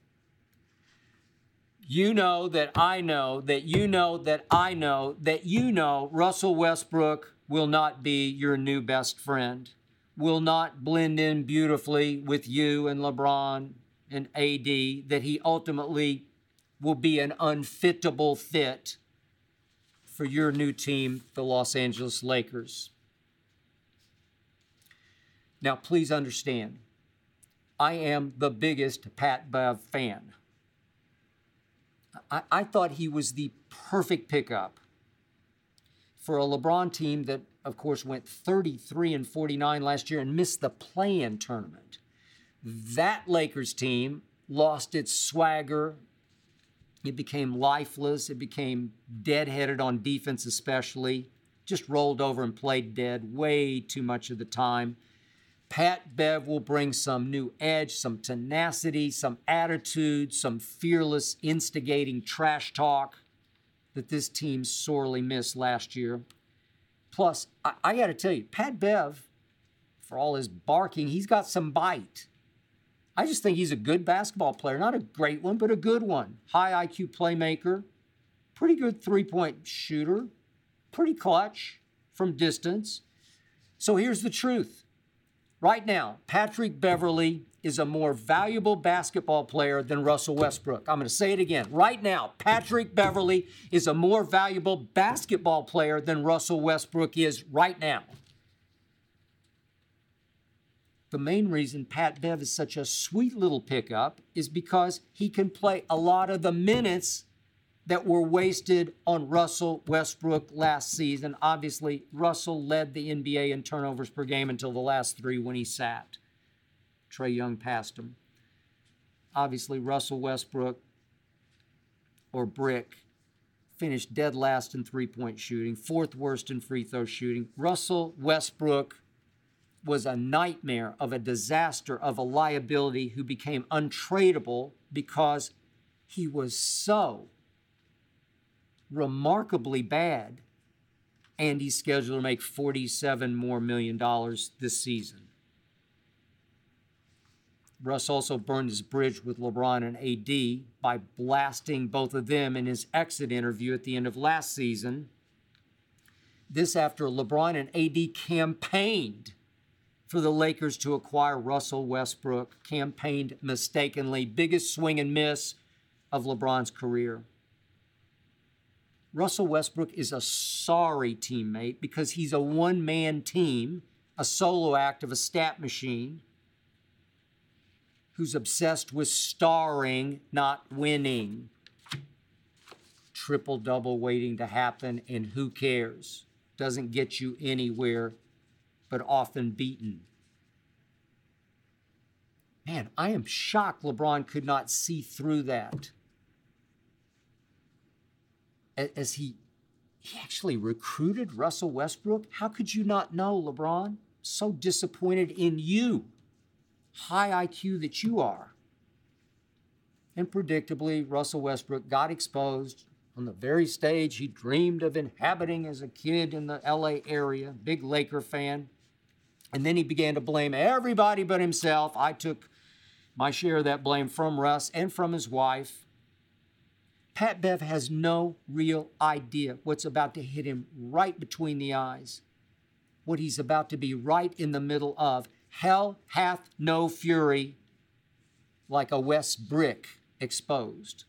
you know that I know that you know that I know that you know Russell Westbrook will not be your new best friend, will not blend in beautifully with you and LeBron and AD, that he ultimately will be an unfittable fit for your new team, the Los Angeles Lakers. Now, please understand, I am the biggest Pat Bev fan. I thought he was the perfect pickup for a LeBron team that, of course, went 33-49 last year and missed the play-in tournament. That Lakers team lost its swagger. It became lifeless. It became deadheaded on defense especially. Just rolled over and played dead way too much of the time. Pat Bev will bring some new edge, some tenacity, some attitude, some fearless, instigating trash talk that this team sorely missed last year. Plus, I got to tell you, Pat Bev, for all his barking, he's got some bite. I just think he's a good basketball player. Not a great one, but a good one. High IQ playmaker, pretty good three-point shooter, pretty clutch from distance. So here's the truth. Right now, Patrick Beverley is a more valuable basketball player than Russell Westbrook. I'm going to say it again. Right now, Patrick Beverley is a more valuable basketball player than Russell Westbrook is right now. The main reason Pat Bev is such a sweet little pickup is because he can play a lot of the minutes that were wasted on Russell Westbrook last season. Obviously, Russell led the NBA in turnovers per game until the last three when he sat. Trae Young passed him. Obviously, Russell Westbrook, or Brick, finished dead last in three-point shooting, fourth worst in free throw shooting. Russell Westbrook was a nightmare of a disaster of a liability who became untradeable because he was so remarkably bad, and he's scheduled to make $47 million more this season. Russ also burned his bridge with LeBron and AD by blasting both of them in his exit interview at the end of last season. This after LeBron and AD campaigned for the Lakers to acquire Russell Westbrook, campaigned mistakenly, biggest swing and miss of LeBron's career. Russell Westbrook is a sorry teammate because he's a one-man team, a solo act of a stat machine, who's obsessed with starring, not winning. Triple-double waiting to happen, and who cares? Doesn't get you anywhere, but often beaten. Man, I am shocked LeBron could not see through that. As he actually recruited Russell Westbrook. How could you not know, LeBron? So disappointed in you, high IQ that you are. And predictably, Russell Westbrook got exposed on the very stage he dreamed of inhabiting as a kid in the LA area, big Laker fan. And then he began to blame everybody but himself. I took my share of that blame from Russ and from his wife. Pat Bev has no real idea what's about to hit him right between the eyes, what he's about to be right in the middle of. Hell hath no fury like a West brick exposed.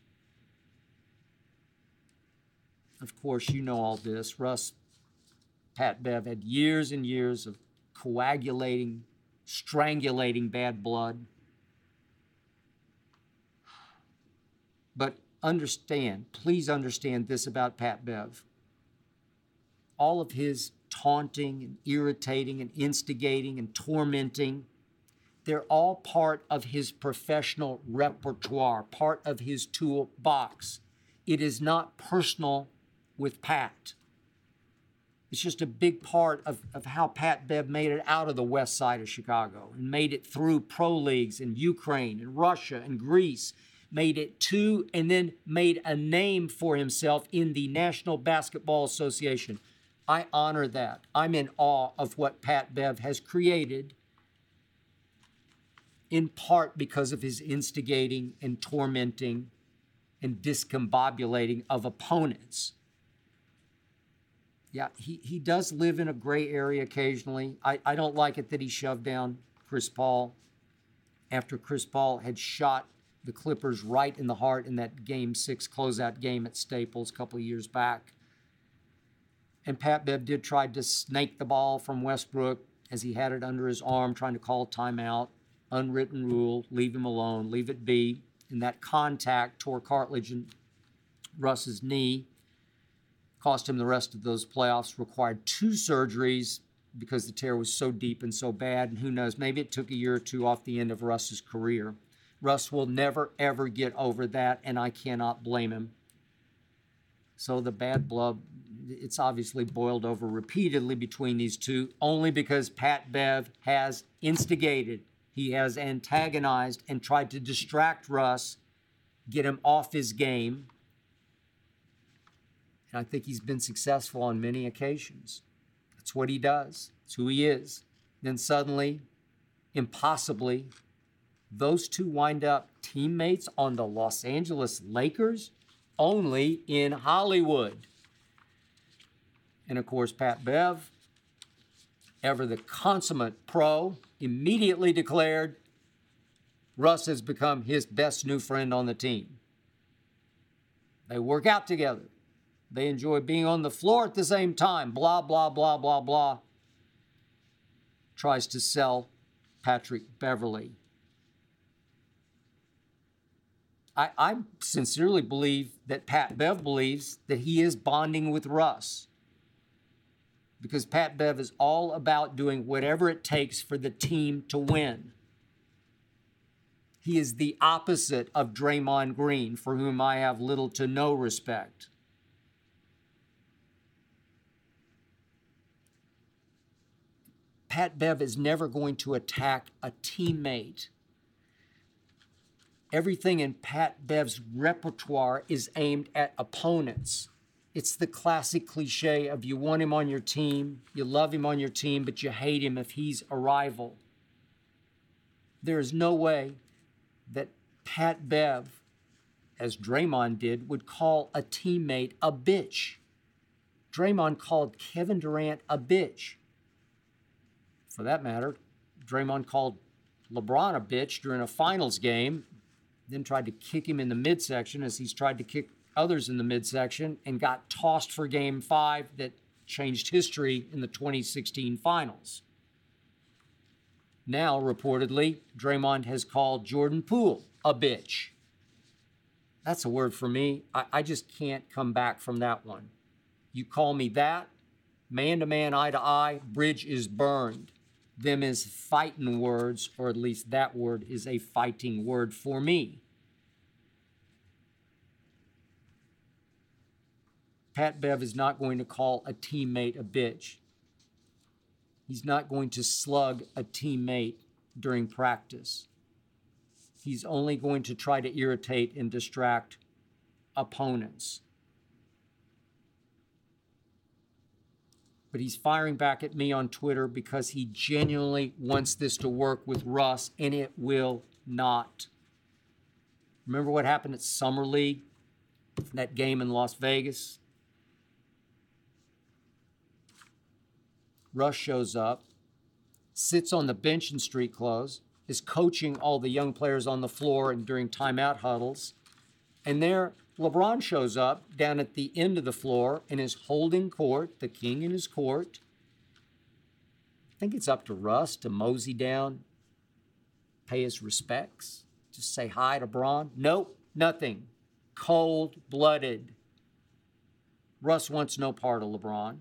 Of course, you know all this. Pat Bev had years and years of coagulating, strangulating bad blood. But understand, please understand this about Pat Bev. All of his taunting and irritating and instigating and tormenting, they're all part of his professional repertoire, part of his toolbox. It is not personal with Pat. It's just a big part of how Pat Bev made it out of the west side of Chicago and made it through pro leagues in Ukraine and Russia and Greece, made it to and then made a name for himself in the National Basketball Association. I honor that. I'm in awe of what Pat Bev has created, in part because of his instigating and tormenting and discombobulating of opponents. Yeah, he does live in a gray area occasionally. I don't like it that he shoved down Chris Paul after Chris Paul had shot the Clippers right in the heart in that Game 6 closeout game at Staples a couple of years back. And Pat Bev did try to snake the ball from Westbrook as he had it under his arm, trying to call timeout. Unwritten rule, leave him alone, leave it be. And that contact tore cartilage in Russ's knee, cost him the rest of those playoffs, required 2 surgeries because the tear was so deep and so bad. And who knows, maybe it took a year or 2 off the end of Russ's career. Russ will never, ever get over that, and I cannot blame him. So the bad blood, it's obviously boiled over repeatedly between these two, only because Pat Bev has instigated. He has antagonized and tried to distract Russ, get him off his game. And I think he's been successful on many occasions. That's what he does. It's who he is. Then suddenly, impossibly, those two wind up teammates on the Los Angeles Lakers, only in Hollywood. And of course, Pat Bev, ever the consummate pro, immediately declared Russ has become his best new friend on the team. They work out together. They enjoy being on the floor at the same time. Blah, blah, blah, blah, blah. Tries to sell Patrick Beverley. I sincerely believe that Pat Bev believes that he is bonding with Russ, because Pat Bev is all about doing whatever it takes for the team to win. He is the opposite of Draymond Green, for whom I have little to no respect. Pat Bev is never going to attack a teammate. Everything in Pat Bev's repertoire is aimed at opponents. It's the classic cliche of you want him on your team, you love him on your team, but you hate him if he's a rival. There is no way that Pat Bev, as Draymond did, would call a teammate a bitch. Draymond called Kevin Durant a bitch. For that matter, Draymond called LeBron a bitch during a finals game, then tried to kick him in the midsection as he's tried to kick others in the midsection, and got tossed for Game 5 that changed history in the 2016 finals. Now, reportedly, Draymond has called Jordan Poole a bitch. That's a word for me. I just can't come back from that one. You call me that, man-to-man, eye-to-eye, bridge is burned. Them is fighting words, or at least that word is a fighting word for me. Pat Bev is not going to call a teammate a bitch. He's not going to slug a teammate during practice. He's only going to try to irritate and distract opponents. But he's firing back at me on Twitter because he genuinely wants this to work with Russ, and it will not. Remember what happened at Summer League, that game in Las Vegas? Russ shows up, sits on the bench in street clothes, is coaching all the young players on the floor and during timeout huddles, and there LeBron shows up down at the end of the floor and is holding court, the king in his court, think it's up to Russ to mosey down, pay his respects, just say hi to Bron. Nope, nothing. Cold-blooded. Russ wants no part of LeBron.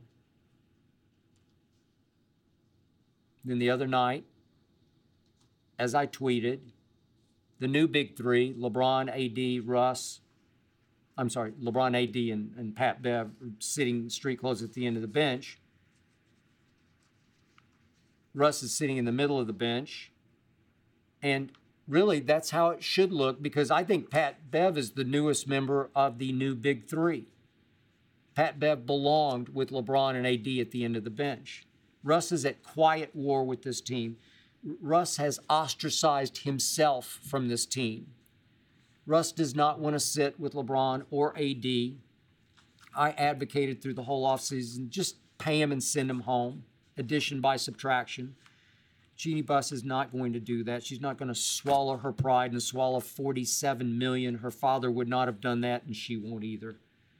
Then the other night, as I tweeted, the new big three, LeBron, AD, LeBron, AD, and Pat Bev sitting street clothes at the end of the bench. Russ is sitting in the middle of the bench. And really, that's how it should look, because I think Pat Bev is the newest member of the new big three. Pat Bev belonged with LeBron and AD at the end of the bench. Russ is at quiet war with this team. Russ has ostracized himself from this team. Russ does not want to sit with LeBron or AD. I advocated through the whole offseason, just pay him and send him home, addition by subtraction. Jeannie Buss is not going to do that. She's not going to swallow her pride and swallow $47 million. Her father would not have done that, and she won't either.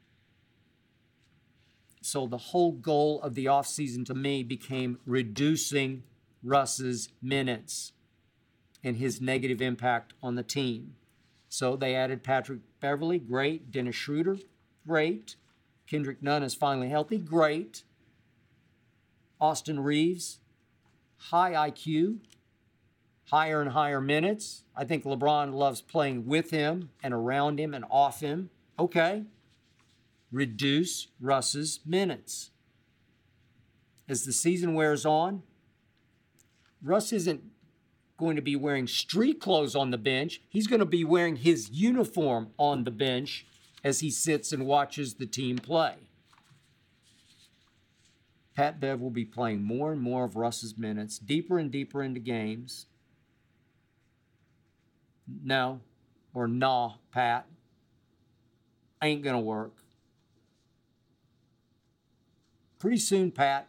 So the whole goal of the offseason to me became reducing Russ's minutes and his negative impact on the team. So they added Patrick Beverley, great. Dennis Schroeder, great. Kendrick Nunn is finally healthy, great. Austin Reeves, high IQ, higher and higher minutes. I think LeBron loves playing with him and around him and off him. Okay. Reduce Russ's minutes. As the season wears on, Russ isn't going to be wearing street clothes on the bench. He's going to be wearing his uniform on the bench as he sits and watches the team play. Pat Bev will be playing more and more of Russ's minutes, deeper and deeper into games. No, or nah, Pat. Ain't going to work. Pretty soon, Pat,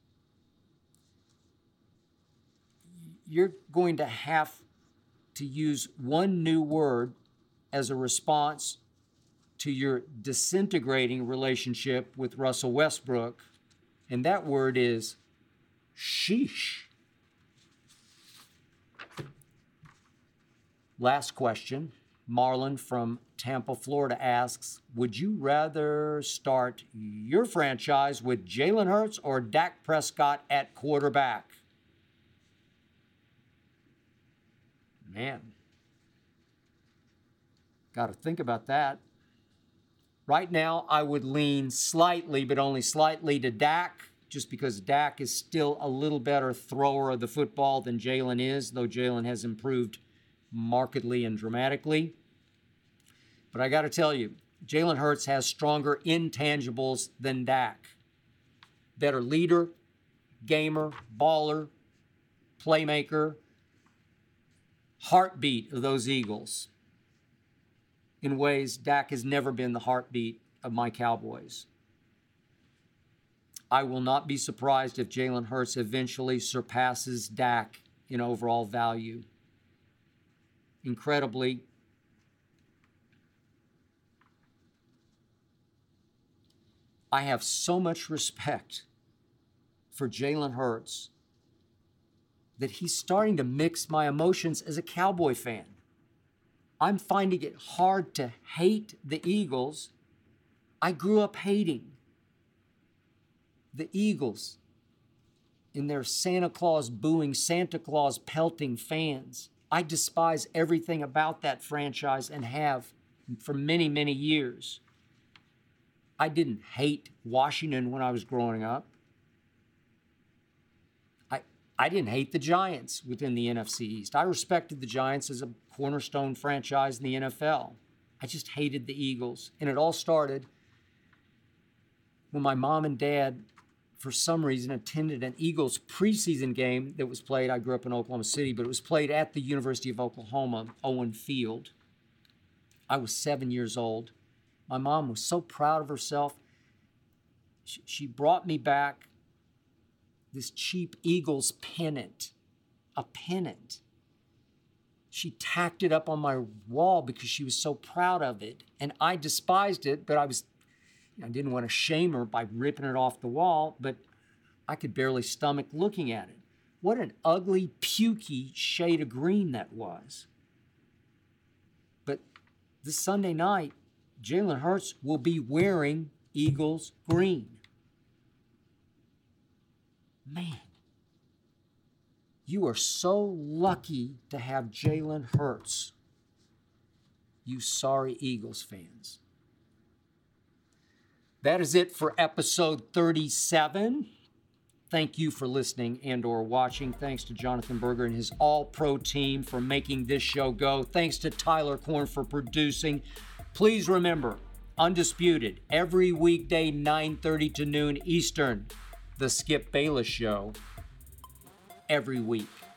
you're going to have to use one new word as a response to your disintegrating relationship with Russell Westbrook, and that word is sheesh. Last question. Marlon from Tampa, Florida asks, would you rather start your franchise with Jalen Hurts or Dak Prescott at quarterback? Man, got to think about that. Right now, I would lean slightly, but only slightly, to Dak, just because Dak is still a little better thrower of the football than Jalen is, though Jalen has improved markedly and dramatically. But I got to tell you, Jalen Hurts has stronger intangibles than Dak. Better leader, gamer, baller, playmaker, heartbeat of those Eagles in ways Dak has never been the heartbeat of my Cowboys. I will not be surprised if Jalen Hurts eventually surpasses Dak in overall value. Incredibly, I have so much respect for Jalen Hurts that he's starting to mix my emotions as a Cowboy fan. I'm finding it hard to hate the Eagles. I grew up hating the Eagles in their Santa Claus booing, Santa Claus pelting fans. I despise everything about that franchise and have for many, many years. I didn't hate Washington when I was growing up. I didn't hate the Giants within the NFC East. I respected the Giants as a cornerstone franchise in the NFL. I just hated the Eagles. And it all started when my mom and dad, for some reason, attended an Eagles preseason game that was played. I grew up in Oklahoma City, but it was played at the University of Oklahoma, Owen Field. I was 7 years old. My mom was so proud of herself. She brought me back this cheap Eagles pennant, a pennant. She tacked it up on my wall because she was so proud of it. And I despised it, but I didn't want to shame her by ripping it off the wall, but I could barely stomach looking at it. What an ugly, pukey shade of green that was. But this Sunday night, Jalen Hurts will be wearing Eagles green. Man, you are so lucky to have Jalen Hurts, you sorry Eagles fans. That is it for episode 37. Thank you for listening and or watching. Thanks to Jonathan Berger and his all-pro team for making this show go. Thanks to Tyler Korn for producing. Please remember, Undisputed, every weekday 9:30 to noon Eastern. The Skip Bayless Show, every week.